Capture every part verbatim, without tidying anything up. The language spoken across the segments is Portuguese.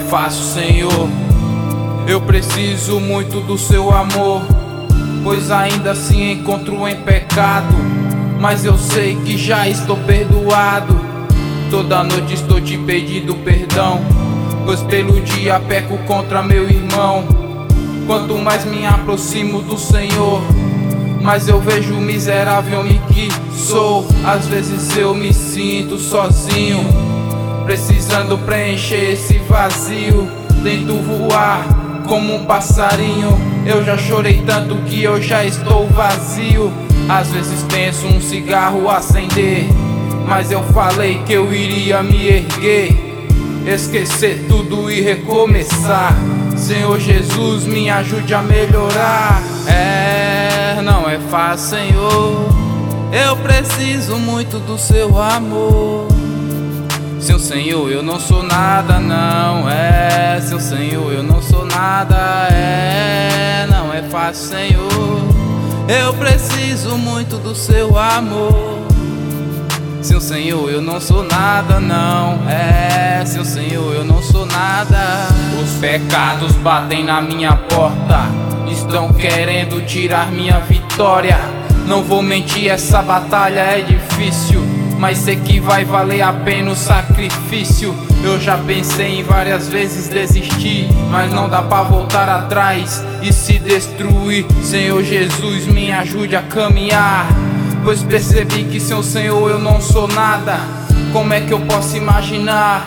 fácil, Senhor. Eu preciso muito do seu amor, pois ainda assim encontro em pecado. Mas eu sei que já estou perdoado. Toda noite estou te pedindo perdão, pois pelo dia peco contra meu irmão. Quanto mais me aproximo do Senhor, mas eu vejo o miserável homem que sou. Às vezes eu me sinto sozinho, precisando preencher esse vazio. Tento voar como um passarinho, eu já chorei tanto que eu já estou vazio. Às vezes penso um cigarro acender, mas eu falei que eu iria me erguer, esquecer tudo e recomeçar. Senhor Jesus, me ajude a melhorar. É, não é fácil, Senhor. Eu preciso muito do seu amor. Seu Senhor, eu não sou nada, não é. Seu Senhor, eu não sou nada, é. Não é fácil, Senhor. Eu preciso muito do seu amor. Seu Senhor, eu não sou nada, não é. Seu Senhor, eu não sou nada. Os pecados batem na minha porta, estão querendo tirar minha vitória. Não vou mentir, essa batalha é difícil, mas sei que vai valer a pena o sacrifício. Eu já pensei em várias vezes desistir, mas não dá pra voltar atrás e se destruir. Senhor Jesus, me ajude a caminhar, pois percebi que sem o Senhor eu não sou nada. Como é que eu posso imaginar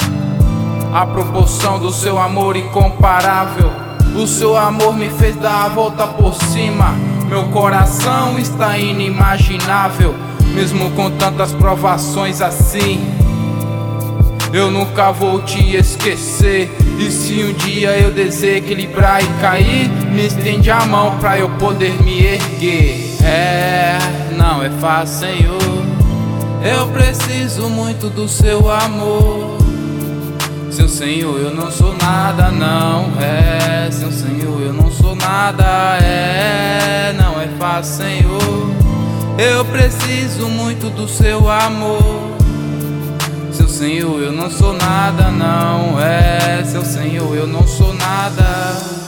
a proporção do seu amor incomparável? O seu amor me fez dar a volta por cima. Meu coração está inimaginável, mesmo com tantas provações assim. Eu nunca vou te esquecer. E se um dia eu desequilibrar e cair, me estende a mão pra eu poder me erguer. É, não é fácil, Senhor. Eu preciso muito do seu amor. Seu Senhor, eu não sou nada, não é. Seu Senhor, eu não sou nada, é. Não é fácil, Senhor. Eu preciso muito do seu amor. Seu Senhor, eu não sou nada, não é. Seu Senhor, eu não sou nada.